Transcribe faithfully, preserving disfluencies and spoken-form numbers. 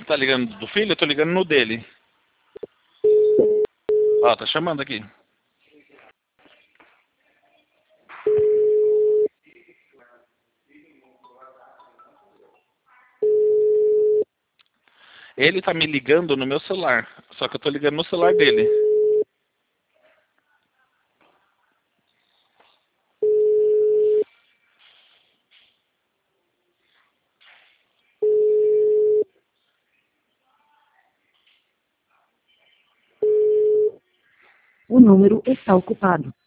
Tá ligando do filho? Eu tô ligando no dele. Ó, tá chamando aqui. Ele tá me ligando no meu celular. Só que eu tô ligando no celular dele. O número está ocupado.